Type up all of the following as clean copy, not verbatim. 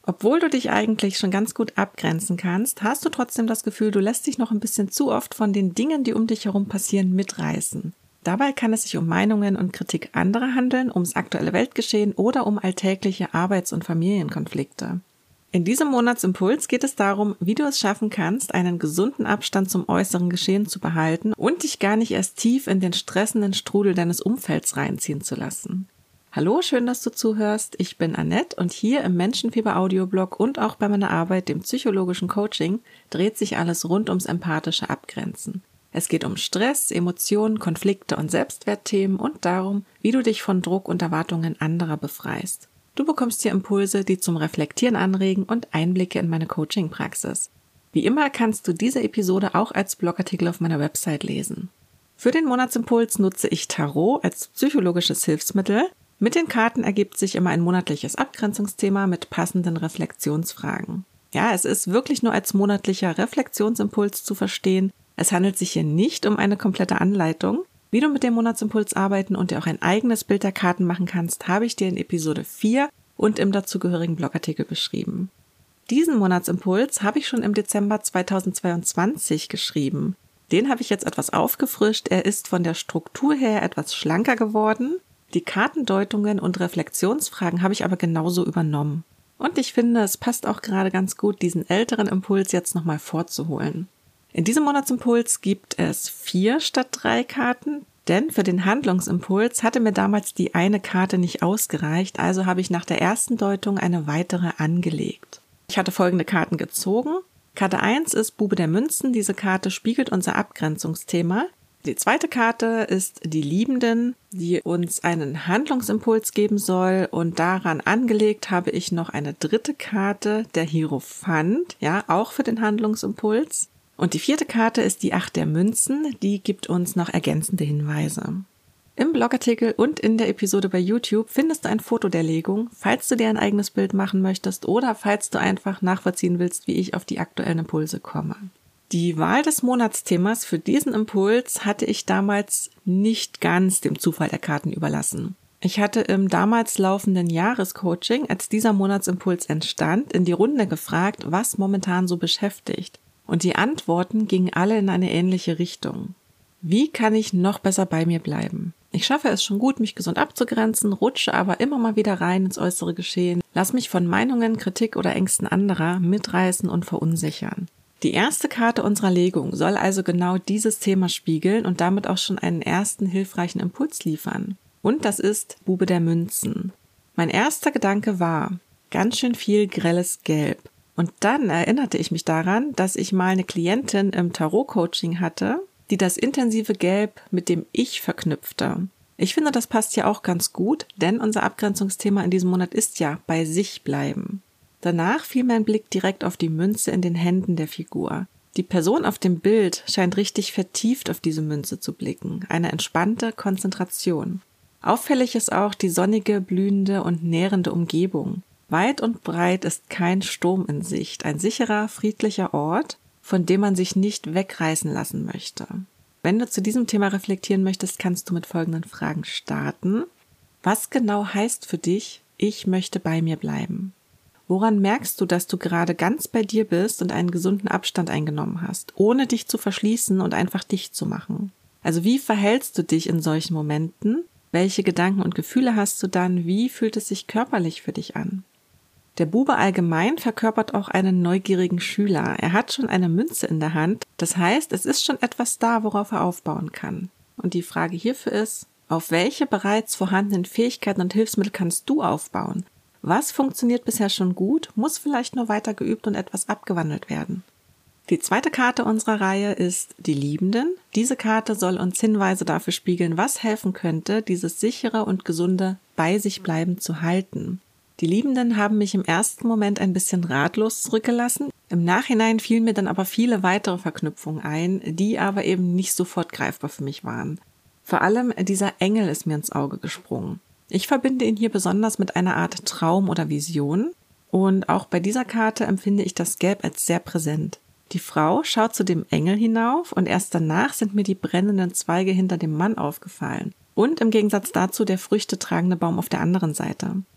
Obwohl du dich eigentlich schon ganz gut abgrenzen kannst, hast du trotzdem das Gefühl, du lässt dich noch ein bisschen zu oft von den Dingen, die um dich herum passieren, mitreißen. Dabei kann es sich um Meinungen und Kritik anderer handeln, ums aktuelle Weltgeschehen oder um alltägliche Arbeits- und Familienkonflikte. In diesem Monatsimpuls geht es darum, wie du es schaffen kannst, einen gesunden Abstand zum äußeren Geschehen zu behalten und dich gar nicht erst tief in den stressenden Strudel deines Umfelds reinziehen zu lassen. Hallo, schön, dass du zuhörst. Ich bin Annette und hier im Menschenfieber-Audioblog und auch bei meiner Arbeit, dem psychologischen Coaching, dreht sich alles rund ums empathische Abgrenzen. Es geht um Stress, Emotionen, Konflikte und Selbstwertthemen und darum, wie du dich von Druck und Erwartungen anderer befreist. Du bekommst hier Impulse, die zum Reflektieren anregen und Einblicke in meine Coaching-Praxis. Wie immer kannst du diese Episode auch als Blogartikel auf meiner Website lesen. Für den Monatsimpuls nutze ich Tarot als psychologisches Hilfsmittel. Mit den Karten ergibt sich immer ein monatliches Abgrenzungsthema mit passenden Reflexionsfragen. Ja, es ist wirklich nur als monatlicher Reflexionsimpuls zu verstehen. Es handelt sich hier nicht um eine komplette Anleitung. Wie du mit dem Monatsimpuls arbeiten und dir auch ein eigenes Bild der Karten machen kannst, habe ich dir in Episode 4 und im dazugehörigen Blogartikel beschrieben. Diesen Monatsimpuls habe ich schon im Dezember 2022 geschrieben. Den habe ich jetzt etwas aufgefrischt. Er ist von der Struktur her etwas schlanker geworden. Die Kartendeutungen und Reflexionsfragen habe ich aber genauso übernommen. Und ich finde, es passt auch gerade ganz gut, diesen älteren Impuls jetzt nochmal vorzuholen. In diesem Monatsimpuls gibt es 4 statt 3 Karten, denn für den Handlungsimpuls hatte mir damals die eine Karte nicht ausgereicht, also habe ich nach der ersten Deutung eine weitere angelegt. Ich hatte folgende Karten gezogen. Karte 1 ist Bube der Münzen, diese Karte spiegelt unser Abgrenzungsthema. Die zweite Karte ist die Liebenden, die uns einen Handlungsimpuls geben soll und daran angelegt habe ich noch eine dritte Karte, der Hierophant, ja, auch für den Handlungsimpuls. Und die vierte Karte ist die 8 der Münzen, die gibt uns noch ergänzende Hinweise. Im Blogartikel und in der Episode bei YouTube findest du ein Foto der Legung, falls du dir ein eigenes Bild machen möchtest oder falls du einfach nachvollziehen willst, wie ich auf die aktuellen Impulse komme. Die Wahl des Monatsthemas für diesen Impuls hatte ich damals nicht ganz dem Zufall der Karten überlassen. Ich hatte im damals laufenden Jahrescoaching, als dieser Monatsimpuls entstand, in die Runde gefragt, was momentan so beschäftigt. Und die Antworten gingen alle in eine ähnliche Richtung. Wie kann ich noch besser bei mir bleiben? Ich schaffe es schon gut, mich gesund abzugrenzen, rutsche aber immer mal wieder rein ins äußere Geschehen, lass mich von Meinungen, Kritik oder Ängsten anderer mitreißen und verunsichern. Die erste Karte unserer Legung soll also genau dieses Thema spiegeln und damit auch schon einen ersten hilfreichen Impuls liefern. Und das ist Bube der Münzen. Mein erster Gedanke war, ganz schön viel grelles Gelb. Und dann erinnerte ich mich daran, dass ich mal eine Klientin im Tarot-Coaching hatte, die das intensive Gelb mit dem Ich verknüpfte. Ich finde, das passt ja auch ganz gut, denn unser Abgrenzungsthema in diesem Monat ist ja bei sich bleiben. Danach fiel mein Blick direkt auf die Münze in den Händen der Figur. Die Person auf dem Bild scheint richtig vertieft auf diese Münze zu blicken, eine entspannte Konzentration. Auffällig ist auch die sonnige, blühende und nährende Umgebung. Weit und breit ist kein Sturm in Sicht, ein sicherer, friedlicher Ort, von dem man sich nicht wegreißen lassen möchte. Wenn du zu diesem Thema reflektieren möchtest, kannst du mit folgenden Fragen starten. Was genau heißt für dich, ich möchte bei mir bleiben? Woran merkst du, dass du gerade ganz bei dir bist und einen gesunden Abstand eingenommen hast, ohne dich zu verschließen und einfach dicht zu machen? Also wie verhältst du dich in solchen Momenten? Welche Gedanken und Gefühle hast du dann? Wie fühlt es sich körperlich für dich an? Der Bube allgemein verkörpert auch einen neugierigen Schüler. Er hat schon eine Münze in der Hand. Das heißt, es ist schon etwas da, worauf er aufbauen kann. Und die Frage hierfür ist, auf welche bereits vorhandenen Fähigkeiten und Hilfsmittel kannst du aufbauen? Was funktioniert bisher schon gut, muss vielleicht nur weiter geübt und etwas abgewandelt werden. Die zweite Karte unserer Reihe ist die Liebenden. Diese Karte soll uns Hinweise dafür spiegeln, was helfen könnte, dieses sichere und gesunde bei sich bleiben zu halten. Die Liebenden haben mich im ersten Moment ein bisschen ratlos zurückgelassen. Im Nachhinein fielen mir dann aber viele weitere Verknüpfungen ein, die aber eben nicht sofort greifbar für mich waren. Vor allem dieser Engel ist mir ins Auge gesprungen. Ich verbinde ihn hier besonders mit einer Art Traum oder Vision und auch bei dieser Karte empfinde ich das Gelb als sehr präsent. Die Frau schaut zu dem Engel hinauf und erst danach sind mir die brennenden Zweige hinter dem Mann aufgefallen und im Gegensatz dazu der früchtetragende Baum auf der anderen Seite.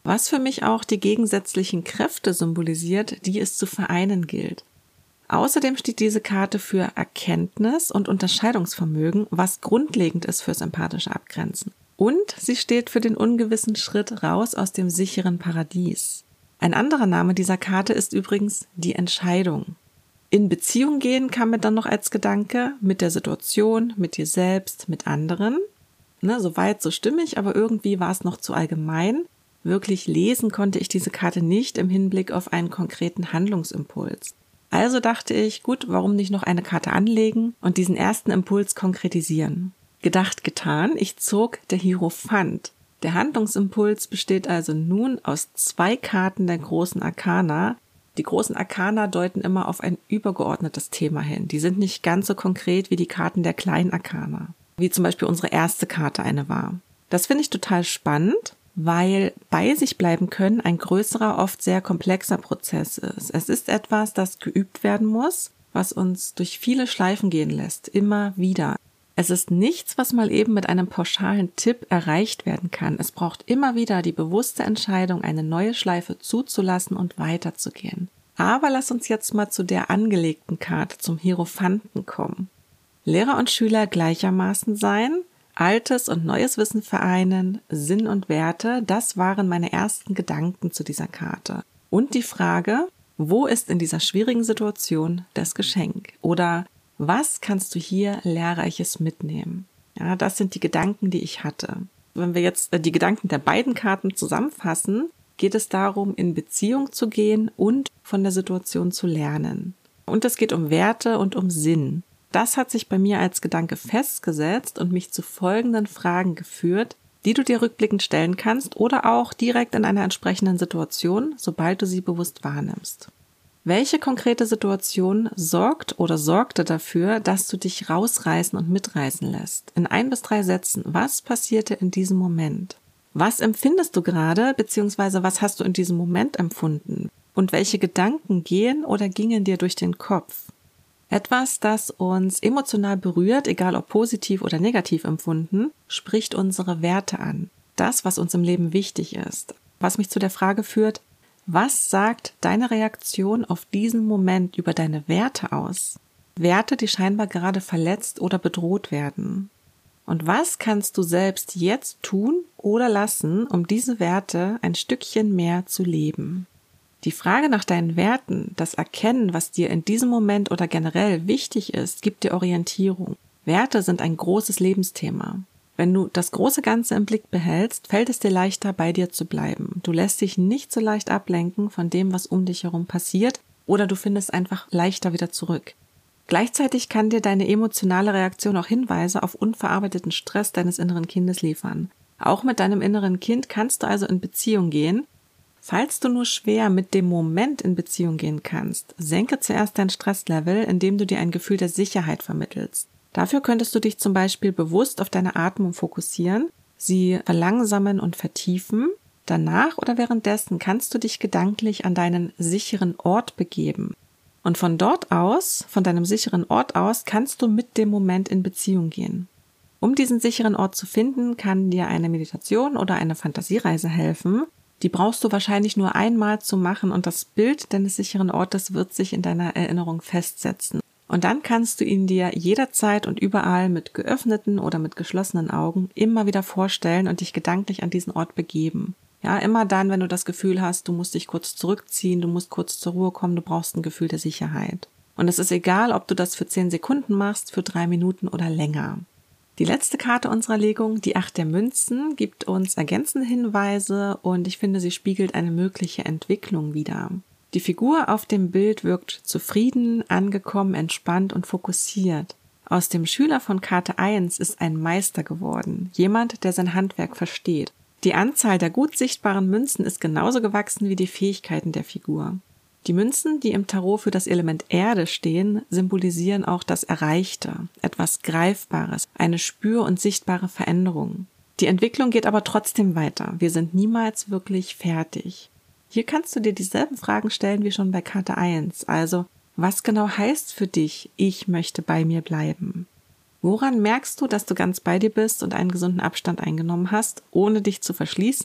was für mich auch die gegensätzlichen Kräfte symbolisiert, die es zu vereinen gilt. Außerdem steht diese Karte für Erkenntnis und Unterscheidungsvermögen, was grundlegend ist fürs empathische Abgrenzen. Und sie steht für den ungewissen Schritt raus aus dem sicheren Paradies. Ein anderer Name dieser Karte ist übrigens die Entscheidung. In Beziehung gehen kam mir dann noch als Gedanke mit der Situation, mit dir selbst, mit anderen. Soweit so stimmig, aber irgendwie war es noch zu allgemein. Wirklich lesen konnte ich diese Karte nicht im Hinblick auf einen konkreten Handlungsimpuls. Also dachte ich, gut, warum nicht noch eine Karte anlegen und diesen ersten Impuls konkretisieren? Gedacht, getan, ich zog der Hierophant. Der Handlungsimpuls besteht also nun aus 2 Karten der großen Arkana. Die großen Arkana deuten immer auf ein übergeordnetes Thema hin. Die sind nicht ganz so konkret wie die Karten der kleinen Arkana, wie zum Beispiel unsere erste Karte eine war. Das finde ich total spannend, weil bei sich bleiben können ein größerer, oft sehr komplexer Prozess ist. Es ist etwas, das geübt werden muss, was uns durch viele Schleifen gehen lässt, immer wieder. Es ist nichts, was mal eben mit einem pauschalen Tipp erreicht werden kann. Es braucht immer wieder die bewusste Entscheidung, eine neue Schleife zuzulassen und weiterzugehen. Aber lass uns jetzt mal zu der angelegten Karte, zum Hierophanten kommen. Lehrer und Schüler gleichermaßen sein, altes und neues Wissen vereinen, Sinn und Werte, das waren meine ersten Gedanken zu dieser Karte. Und die Frage, wo ist in dieser schwierigen Situation das Geschenk? Oder was kannst du hier Lehrreiches mitnehmen? Ja, das sind die Gedanken, die ich hatte. Wenn wir jetzt die Gedanken der beiden Karten zusammenfassen, geht es darum, in Beziehung zu gehen und von der Situation zu lernen. Und es geht um Werte und um Sinn. Das hat sich bei mir als Gedanke festgesetzt und mich zu folgenden Fragen geführt, die du dir rückblickend stellen kannst oder auch direkt in einer entsprechenden Situation, sobald du sie bewusst wahrnimmst. Welche konkrete Situation sorgt oder sorgte dafür, dass du dich rausreißen und mitreißen lässt? In 1 bis 3 Sätzen, was passierte in diesem Moment? Was empfindest du gerade, beziehungsweise was hast du in diesem Moment empfunden? Und welche Gedanken gehen oder gingen dir durch den Kopf? Etwas, das uns emotional berührt, egal ob positiv oder negativ empfunden, spricht unsere Werte an. Das, was uns im Leben wichtig ist. Was mich zu der Frage führt, was sagt deine Reaktion auf diesen Moment über deine Werte aus? Werte, die scheinbar gerade verletzt oder bedroht werden. Und was kannst du selbst jetzt tun oder lassen, um diese Werte ein Stückchen mehr zu leben? Die Frage nach deinen Werten, das Erkennen, was dir in diesem Moment oder generell wichtig ist, gibt dir Orientierung. Werte sind ein großes Lebensthema. Wenn du das große Ganze im Blick behältst, fällt es dir leichter, bei dir zu bleiben. Du lässt dich nicht so leicht ablenken von dem, was um dich herum passiert, oder du findest einfach leichter wieder zurück. Gleichzeitig kann dir deine emotionale Reaktion auch Hinweise auf unverarbeiteten Stress deines inneren Kindes liefern. Auch mit deinem inneren Kind kannst du also in Beziehung gehen. Falls du nur schwer mit dem Moment in Beziehung gehen kannst, senke zuerst dein Stresslevel, indem du dir ein Gefühl der Sicherheit vermittelst. Dafür könntest du dich zum Beispiel bewusst auf deine Atmung fokussieren, sie verlangsamen und vertiefen. Danach oder währenddessen kannst du dich gedanklich an deinen sicheren Ort begeben. Und von dort aus, von deinem sicheren Ort aus, kannst du mit dem Moment in Beziehung gehen. Um diesen sicheren Ort zu finden, kann dir eine Meditation oder eine Fantasiereise helfen. Die brauchst du wahrscheinlich nur einmal zu machen und das Bild deines sicheren Ortes wird sich in deiner Erinnerung festsetzen. Und dann kannst du ihn dir jederzeit und überall mit geöffneten oder mit geschlossenen Augen immer wieder vorstellen und dich gedanklich an diesen Ort begeben. Ja, immer dann, wenn du das Gefühl hast, du musst dich kurz zurückziehen, du musst kurz zur Ruhe kommen, du brauchst ein Gefühl der Sicherheit. Und es ist egal, ob du das für 10 Sekunden machst, für 3 Minuten oder länger. Die letzte Karte unserer Legung, die 8 der Münzen, gibt uns ergänzende Hinweise und ich finde, sie spiegelt eine mögliche Entwicklung wider. Die Figur auf dem Bild wirkt zufrieden, angekommen, entspannt und fokussiert. Aus dem Schüler von Karte 1 ist ein Meister geworden, jemand, der sein Handwerk versteht. Die Anzahl der gut sichtbaren Münzen ist genauso gewachsen wie die Fähigkeiten der Figur. Die Münzen, die im Tarot für das Element Erde stehen, symbolisieren auch das Erreichte, etwas Greifbares, eine spür- und sichtbare Veränderung. Die Entwicklung geht aber trotzdem weiter. Wir sind niemals wirklich fertig. Hier kannst du dir dieselben Fragen stellen wie schon bei Karte 1. Also, was genau heißt für dich, ich möchte bei mir bleiben? Woran merkst du, dass du ganz bei dir bist und einen gesunden Abstand eingenommen hast, ohne dich zu verschließen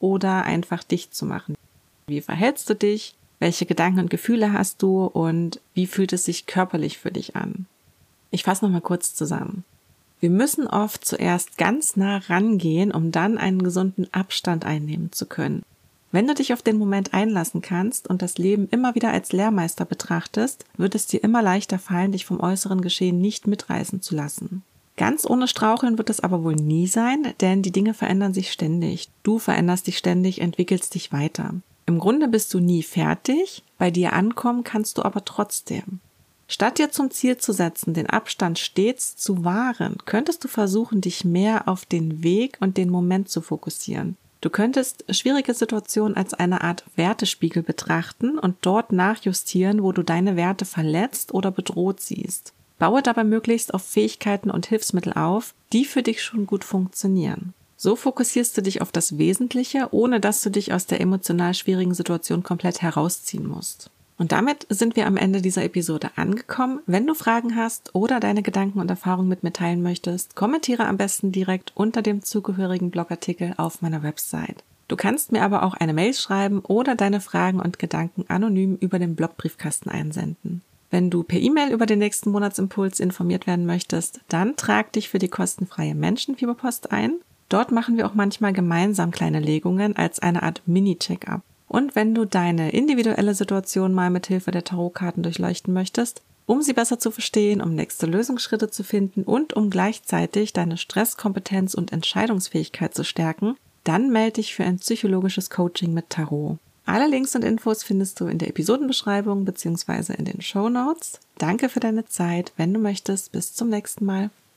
oder einfach dicht zu machen. Wie verhältst du dich? Welche Gedanken und Gefühle hast du und wie fühlt es sich körperlich für dich an? Ich fasse nochmal kurz zusammen. Wir müssen oft zuerst ganz nah rangehen, um dann einen gesunden Abstand einnehmen zu können. Wenn du dich auf den Moment einlassen kannst und das Leben immer wieder als Lehrmeister betrachtest, wird es dir immer leichter fallen, dich vom äußeren Geschehen nicht mitreißen zu lassen. Ganz ohne Straucheln wird es aber wohl nie sein, denn die Dinge verändern sich ständig. Du veränderst dich ständig, entwickelst dich weiter. Im Grunde bist du nie fertig, bei dir ankommen kannst du aber trotzdem. Statt dir zum Ziel zu setzen, den Abstand stets zu wahren, könntest du versuchen, dich mehr auf den Weg und den Moment zu fokussieren. Du könntest schwierige Situationen als eine Art Wertespiegel betrachten und dort nachjustieren, wo du deine Werte verletzt oder bedroht siehst. Baue dabei möglichst auf Fähigkeiten und Hilfsmittel auf, die für dich schon gut funktionieren. So fokussierst du dich auf das Wesentliche, ohne dass du dich aus der emotional schwierigen Situation komplett herausziehen musst. Und damit sind wir am Ende dieser Episode angekommen. Wenn du Fragen hast oder deine Gedanken und Erfahrungen mit mir teilen möchtest, kommentiere am besten direkt unter dem zugehörigen Blogartikel auf meiner Website. Du kannst mir aber auch eine Mail schreiben oder deine Fragen und Gedanken anonym über den Blogbriefkasten einsenden. Wenn du per E-Mail über den nächsten Monatsimpuls informiert werden möchtest, dann trag dich für die kostenfreie Menschenfieberpost ein. Dort machen wir auch manchmal gemeinsam kleine Legungen als eine Art Mini-Check-up. Und wenn du deine individuelle Situation mal mit Hilfe der Tarotkarten durchleuchten möchtest, um sie besser zu verstehen, um nächste Lösungsschritte zu finden und um gleichzeitig deine Stresskompetenz und Entscheidungsfähigkeit zu stärken, dann melde dich für ein psychologisches Coaching mit Tarot. Alle Links und Infos findest du in der Episodenbeschreibung bzw. in den Shownotes. Danke für deine Zeit. Wenn du möchtest, bis zum nächsten Mal.